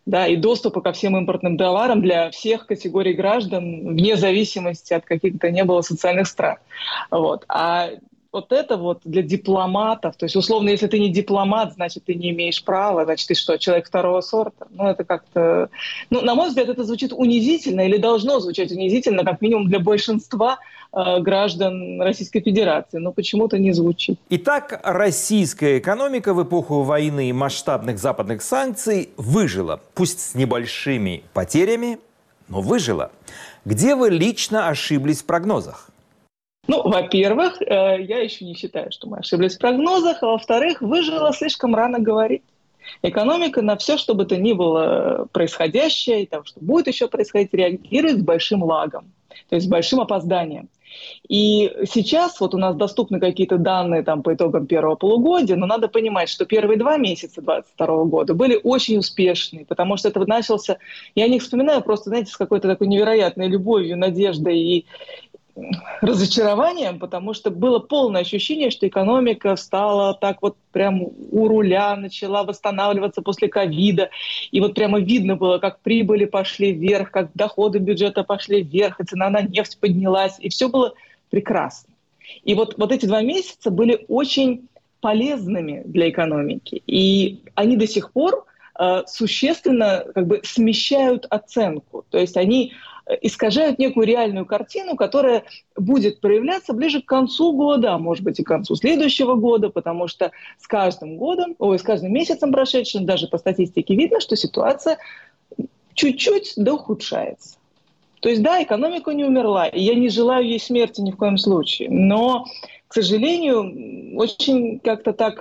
да, и доступа ко всем импортным товарам для всех категорий граждан, вне зависимости от каких-то не было социальных стран. Вот. А вот это вот для дипломатов, то есть условно, если ты не дипломат, значит, ты не имеешь права, значит, ты что, человек второго сорта? Ну, это как-то... Ну, на мой взгляд, это звучит унизительно или должно звучать унизительно, как минимум для большинства граждан Российской Федерации, но почему-то не звучит. Итак, российская экономика в эпоху войны и масштабных западных санкций выжила, пусть с небольшими потерями, но выжила. Где вы лично ошиблись в прогнозах? Ну, во-первых, я еще не считаю, что мы ошиблись в прогнозах, а во-вторых, выжила слишком рано говорить. Экономика на все, что бы то ни было происходящее, и того, что будет еще происходить, реагирует с большим лагом, то есть с большим опозданием. И сейчас вот у нас доступны какие-то данные там, по итогам первого полугодия, но надо понимать, что первые 2 месяца 2022 года были очень успешные, потому что это начался, я о них вспоминаю просто, знаете, с какой-то такой невероятной любовью, надеждой и разочарованием, потому что было полное ощущение, что экономика встала так вот прям у руля, начала восстанавливаться после ковида. И вот прямо видно было, как прибыли пошли вверх, как доходы бюджета пошли вверх, и цена на нефть поднялась, и все было прекрасно. И вот эти 2 месяца были очень полезными для экономики. И они до сих пор существенно как бы смещают оценку. То есть они искажают некую реальную картину, которая будет проявляться ближе к концу года, а может быть и к концу следующего года, потому что с каждым месяцем прошедшим, даже по статистике видно, что ситуация чуть-чуть ухудшается. То есть да, экономика не умерла, и я не желаю ей смерти ни в коем случае, но, к сожалению, очень как-то так...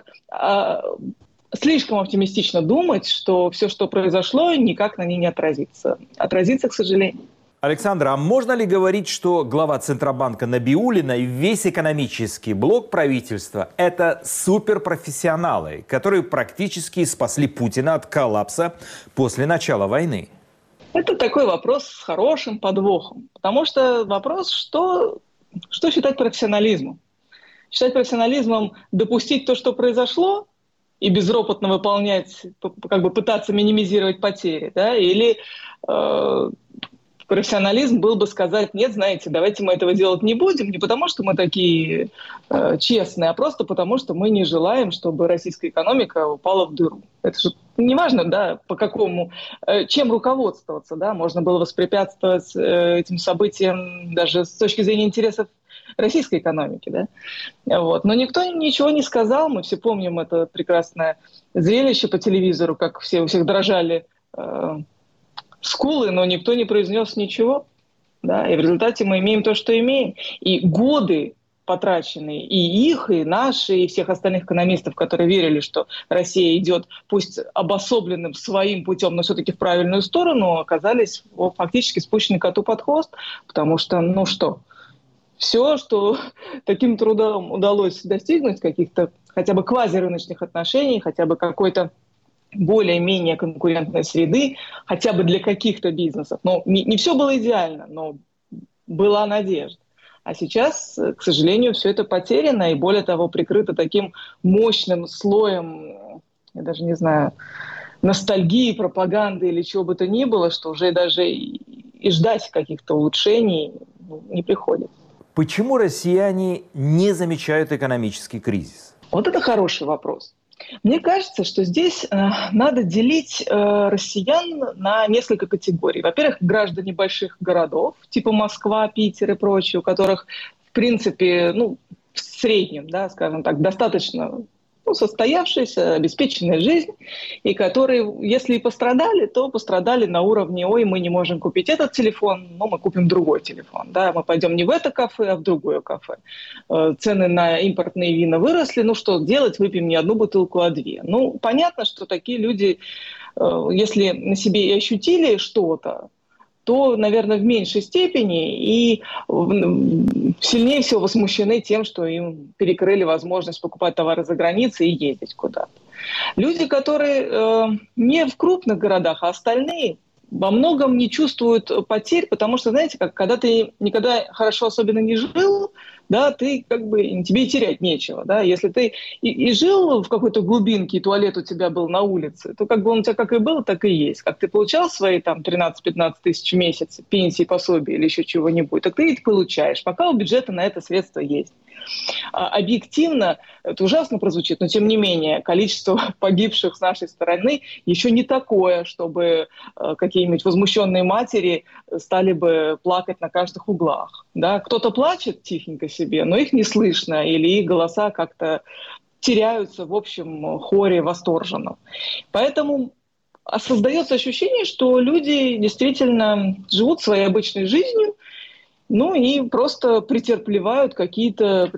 слишком оптимистично думать, что все, что произошло, никак на ней не отразится. Отразится, к сожалению. Александра, а можно ли говорить, что глава Центробанка Набиуллина и весь экономический блок правительства – это суперпрофессионалы, которые практически спасли Путина от коллапса после начала войны? Это такой вопрос с хорошим подвохом. Потому что вопрос, что считать профессионализмом? Считать профессионализмом допустить то, что произошло, и безропотно выполнять, как бы пытаться минимизировать потери, да, или профессионализм был бы сказать: нет, знаете, давайте мы этого делать не будем, не потому что мы такие честные, а просто потому что мы не желаем, чтобы российская экономика упала в дыру. Это же неважно, да, по какому, чем руководствоваться, да, можно было воспрепятствовать этим событиям даже с точки зрения интересов российской экономики, да, вот. Но никто ничего не сказал, мы все помним это прекрасное зрелище по телевизору, как у всех дрожали скулы, но никто не произнес ничего, да, и в результате мы имеем то, что имеем. И годы потраченные, и их, и наши, и всех остальных экономистов, которые верили, что Россия идет пусть обособленным своим путем, но все-таки в правильную сторону, оказались фактически спущены коту под хвост, потому что, все, что таким трудом удалось достигнуть, каких-то хотя бы квазирыночных отношений, хотя бы какой-то более-менее конкурентной среды, хотя бы для каких-то бизнесов. Но не все было идеально, но была надежда. А сейчас, к сожалению, все это потеряно, и более того, прикрыто таким мощным слоем, я даже не знаю, ностальгии, пропаганды или чего бы то ни было, что уже даже и ждать каких-то улучшений не приходится. Почему россияне не замечают экономический кризис? Вот это хороший вопрос. Мне кажется, что здесь надо делить россиян на несколько категорий. Во-первых, граждане больших городов, типа Москва, Питер и прочие, у которых, в принципе, в среднем, да, скажем так, достаточно состоявшаяся, обеспеченная жизнь, и которые, если и пострадали, то пострадали на уровне: ой, мы не можем купить этот телефон, но мы купим другой телефон. Да? Мы пойдем не в это кафе, а в другое кафе. Цены на импортные вина выросли, что делать, выпьем не одну бутылку, а 2. Понятно, что такие люди, если на себе и ощутили что-то, то, наверное, в меньшей степени и сильнее всего возмущены тем, что им перекрыли возможность покупать товары за границей и ездить куда-то. Люди, которые не в крупных городах, а остальные, во многом не чувствуют потерь, потому что, знаете, когда ты никогда хорошо особенно не жил, да, ты как бы, тебе и терять нечего, да, если ты и жил в какой-то глубинке, и туалет у тебя был на улице, то как бы он у тебя как и был, так и есть. Как ты получал свои там 13-15 тысяч в месяц пенсии, пособия или еще чего-нибудь, так ты и получаешь, пока у бюджета на это средства есть. Объективно, это ужасно прозвучит, но тем не менее, количество погибших с нашей стороны еще не такое, чтобы какие-нибудь возмущенные матери стали бы плакать на каждых углах. Да? Кто-то плачет тихенько себе, но их не слышно, или их голоса как-то теряются в общем хоре восторженном. Поэтому создается ощущение, что люди действительно живут своей обычной жизнью, ну и просто претерпевают какие-то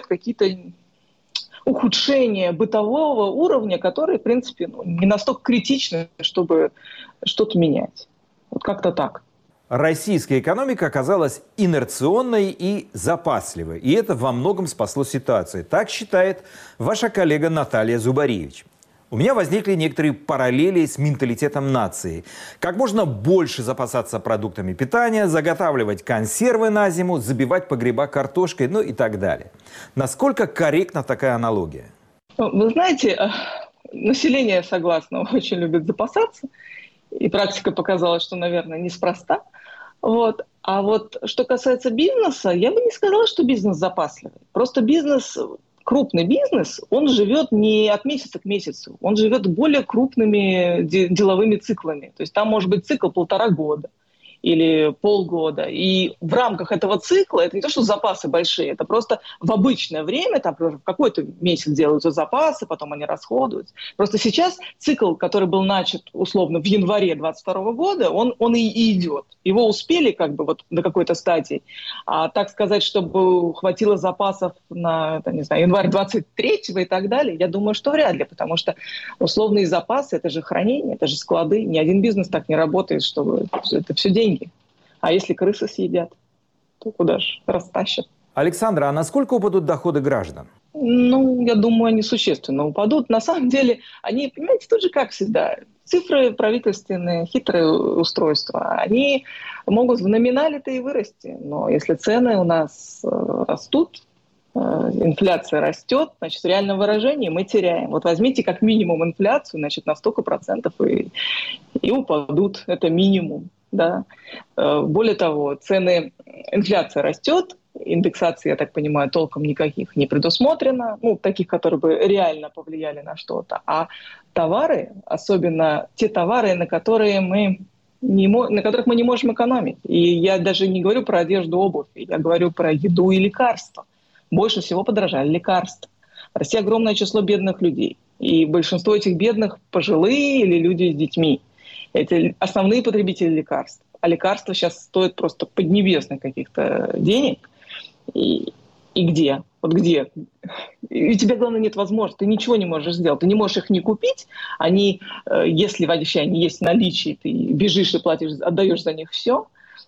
ухудшения бытового уровня, которые, в принципе, не настолько критичны, чтобы что-то менять. Вот как-то так. Российская экономика оказалась инерционной и запасливой. И это во многом спасло ситуацию. Так считает ваша коллега Наталья Зубаревич. У меня возникли некоторые параллели с менталитетом нации. Как можно больше запасаться продуктами питания, заготавливать консервы на зиму, забивать погреба картошкой, ну и так далее. Насколько корректна такая аналогия? Вы знаете, население, согласно, очень любит запасаться. И практика показала, что, наверное, неспроста. Вот. А вот что касается бизнеса, я бы не сказала, что бизнес запасливый. Просто бизнес... Крупный бизнес, он живет не от месяца к месяцу, он живет более крупными деловыми циклами. То есть там может быть цикл 1,5 года или полгода. И в рамках этого цикла, это не то, что запасы большие, это просто в обычное время, там, в какой-то месяц делаются запасы, потом они расходуются. Просто сейчас цикл, который был начат условно в январе 2022 года, он и идет. Его успели как бы вот до какой-то стадии. А так сказать, чтобы хватило запасов на, не знаю, январь 23-го и так далее, я думаю, что вряд ли, потому что условные запасы — это же хранение, это же склады. Ни один бизнес так не работает, чтобы это все деньги. А если крысы съедят, то куда же растащат? Александра, а насколько упадут доходы граждан? Ну, я думаю, они существенно упадут. На самом деле, они, понимаете, тут же как всегда. Цифры правительственные, хитрые устройства, они могут в номинале-то и вырасти. Но если цены у нас растут, инфляция растет, значит, в реальном выражении мы теряем. Вот возьмите как минимум инфляцию, значит, на столько процентов и упадут. Это минимум. Да. Более того, инфляция растет, индексации, я так понимаю, толком никаких не предусмотрено, таких, которые бы реально повлияли на что-то. А товары, особенно те товары, на которых мы не можем экономить. И я даже не говорю про одежду, обувь, я говорю про еду и лекарства. Больше всего подорожали лекарства. В России огромное число бедных людей. И большинство этих бедных пожилые или люди с детьми. Это основные потребители лекарств. А лекарства сейчас стоят просто поднебесных каких-то денег. И где? Вот где? И у тебя, главное, нет возможности. Ты ничего не можешь сделать. Ты не можешь их не купить. Они, если вообще они есть в наличии, ты бежишь и платишь, отдаешь за них все.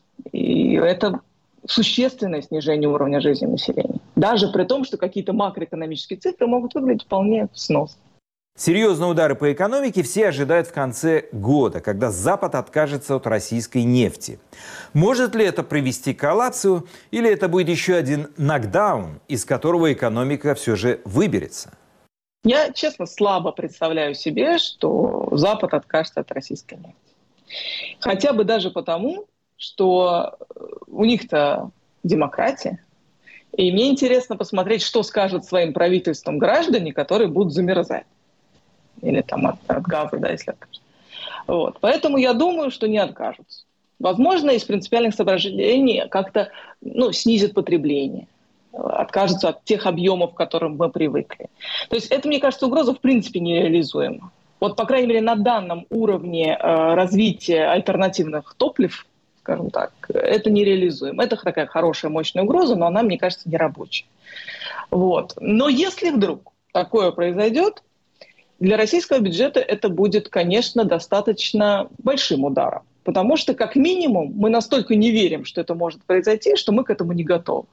И это существенное снижение уровня жизни населения. Даже при том, что какие-то макроэкономические цифры могут выглядеть вполне сносно. Серьезные удары по экономике все ожидают в конце года, когда Запад откажется от российской нефти. Может ли это привести к коллапсу, или это будет еще один нокдаун, из которого экономика все же выберется? Я, честно, слабо представляю себе, что Запад откажется от российской нефти. Хотя бы даже потому, что у них-то демократия. И мне интересно посмотреть, что скажут своим правительствам граждане, которые будут замерзать. Или там от газа, да, если откажутся. Вот. Поэтому я думаю, что не откажутся. Возможно, из принципиальных соображений как-то снизят потребление, откажутся от тех объемов, к которым мы привыкли. То есть это, мне кажется, угроза в принципе нереализуема. Вот, по крайней мере, на данном уровне развития альтернативных топлив, скажем так, это нереализуемо. Это такая хорошая, мощная угроза, но она, мне кажется, не рабочая. Вот. Но если вдруг такое произойдет, для российского бюджета это будет, конечно, достаточно большим ударом. Потому что, как минимум, мы настолько не верим, что это может произойти, что мы к этому не готовы.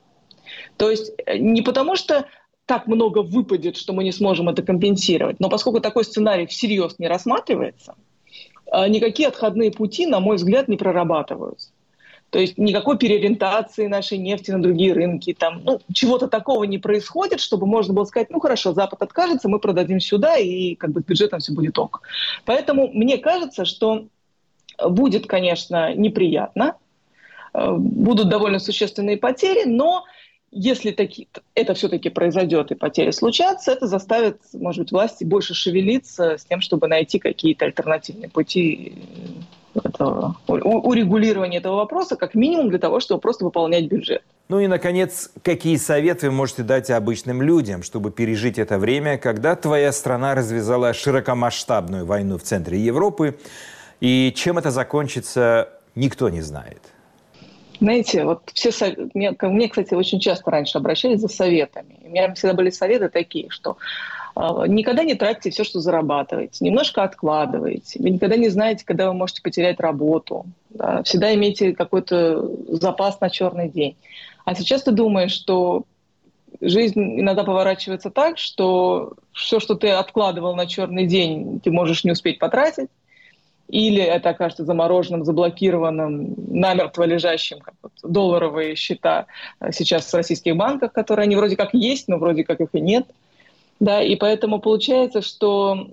То есть не потому, что так много выпадет, что мы не сможем это компенсировать, но поскольку такой сценарий всерьез не рассматривается, никакие отходные пути, на мой взгляд, не прорабатываются. То есть никакой переориентации нашей нефти на другие рынки. Там, чего-то такого не происходит, чтобы можно было сказать, хорошо, Запад откажется, мы продадим сюда, и как бы с бюджетом все будет ок. Поэтому мне кажется, что будет, конечно, неприятно, будут довольно существенные потери, но если это все-таки произойдет и потери случатся, это заставит, может быть, власти больше шевелиться с тем, чтобы найти какие-то альтернативные пути урегулирования этого вопроса, как минимум для того, чтобы просто выполнять бюджет. Ну и, наконец, какие советы вы можете дать обычным людям, чтобы пережить это время, когда твоя страна развязала широкомасштабную войну в центре Европы, и чем это закончится, никто не знает? Знаете, вот ко мне, кстати, очень часто раньше обращались за советами. У меня всегда были советы такие, что никогда не тратьте все, что зарабатываете, немножко откладывайте. Вы никогда не знаете, когда вы можете потерять работу. Да? Всегда имейте какой-то запас на черный день. А сейчас ты думаешь, что жизнь иногда поворачивается так, что все, что ты откладывал на черный день, ты можешь не успеть потратить. Или это окажется замороженным, заблокированным, намертво лежащим, как вот долларовые счета сейчас в российских банках, которые они вроде как есть, но вроде как их и нет. Да, и поэтому получается, что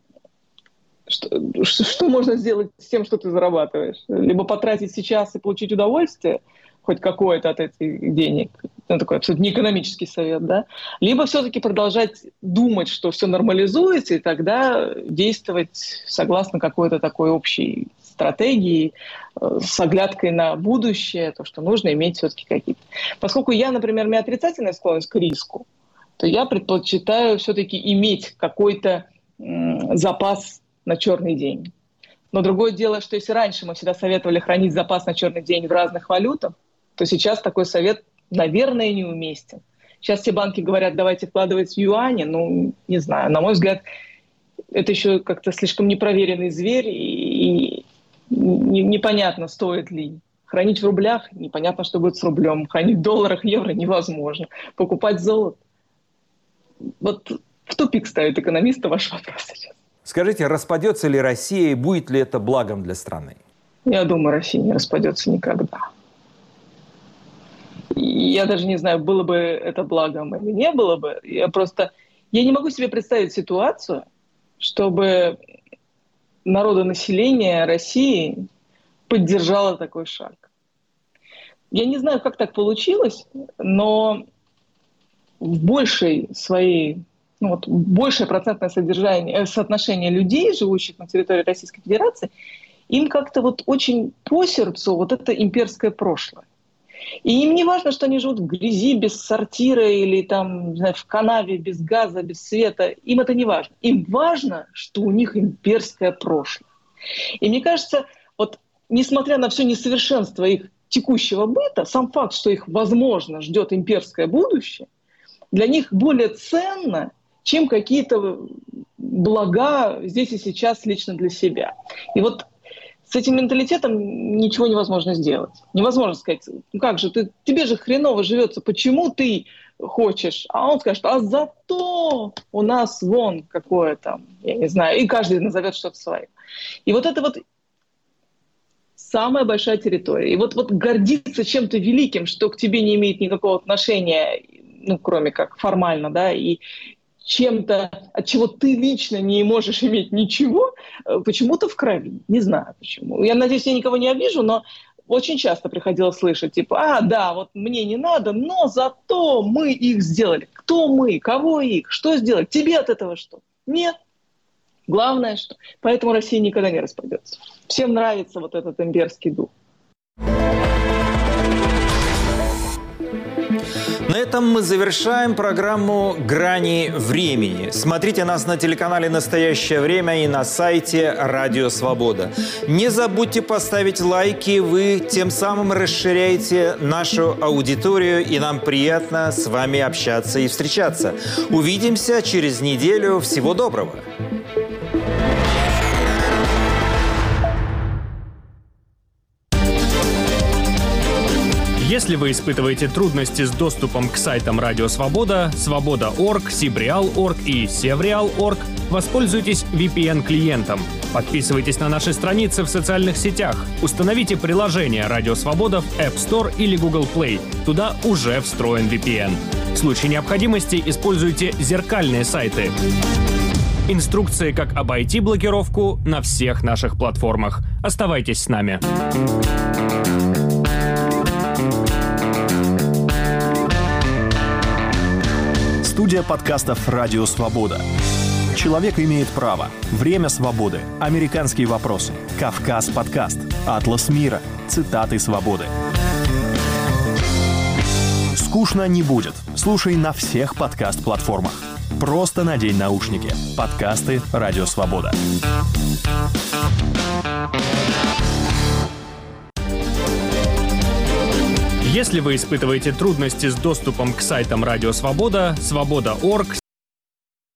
можно сделать с тем, что ты зарабатываешь? Либо потратить сейчас и получить удовольствие, хоть какое-то от этих денег, такой абсолютно неэкономический совет, да? Либо все-таки продолжать думать, что все нормализуется, и тогда действовать согласно какой-то такой общей стратегии, с оглядкой на будущее, то, что нужно иметь все-таки какие-то. Поскольку я, например, у меня отрицательная склонность к риску, то я предпочитаю все-таки иметь какой-то запас на черный день. Но другое дело, что если раньше мы всегда советовали хранить запас на черный день в разных валютах, то сейчас такой совет, наверное, неуместен. Сейчас все банки говорят, давайте вкладывать в юани. Не знаю, на мой взгляд, это еще как-то слишком непроверенный зверь, и непонятно, стоит ли. Хранить в рублях, непонятно, что будет с рублем. Хранить в долларах, евро невозможно. Покупать золото. Вот в тупик ставит экономиста ваш вопрос сейчас. Скажите, распадется ли Россия и будет ли это благом для страны? Я думаю, Россия не распадется никогда. Я даже не знаю, было бы это благом или не было бы. Я не могу себе представить ситуацию, чтобы народонаселение России поддержало такой шаг. Я не знаю, как так получилось, но в большей своей, большее процентное соотношение людей, живущих на территории Российской Федерации, им как-то очень по сердцу это имперское прошлое. И им не важно, что они живут в грязи, без сортира или в канаве, без газа, без света. Им это не важно. Им важно, что у них имперское прошлое. И мне кажется, несмотря на все несовершенство их текущего быта, сам факт, что их, возможно, ждет имперское будущее, для них более ценно, чем какие-то блага здесь и сейчас лично для себя. И с этим менталитетом ничего невозможно сделать. Невозможно сказать, как же, тебе же хреново живется, почему ты хочешь? А он скажет, а зато у нас какое я не знаю, и каждый назовет что-то свое. И это самая большая территория. И гордиться чем-то великим, что к тебе не имеет никакого отношения, кроме как формально, да, и чем-то, от чего ты лично не можешь иметь ничего, почему-то в крови. Не знаю почему. Я надеюсь, я никого не обижу, но очень часто приходилось слышать, мне не надо, но зато мы их сделали. Кто мы? Кого их? Что сделали? Тебе от этого что? Нет. Главное, что... Поэтому Россия никогда не распадется. Всем нравится этот имперский дух. На этом мы завершаем программу «Грани времени». Смотрите нас на телеканале «Настоящее время» и на сайте «Радио Свобода». Не забудьте поставить лайки, вы тем самым расширяете нашу аудиторию, и нам приятно с вами общаться и встречаться. Увидимся через неделю. Всего доброго! Если вы испытываете трудности с доступом к сайтам Радио Свобода, Свобода.орг, Сибреал.орг и Севреал.орг, воспользуйтесь VPN-клиентом. Подписывайтесь на наши страницы в социальных сетях. Установите приложение Радио Свобода в App Store или Google Play. Туда уже встроен VPN. В случае необходимости используйте зеркальные сайты. Инструкции, как обойти блокировку, на всех наших платформах. Оставайтесь с нами. Студия подкастов «Радио Свобода». «Человек имеет право», «Время свободы», «Американские вопросы», «Кавказ подкаст», «Атлас мира», «Цитаты свободы». Скучно не будет. Слушай на всех подкаст-платформах. Просто надень наушники. Подкасты «Радио Свобода». Если вы испытываете трудности с доступом к сайтам Радио Свобода, Свобода.орг,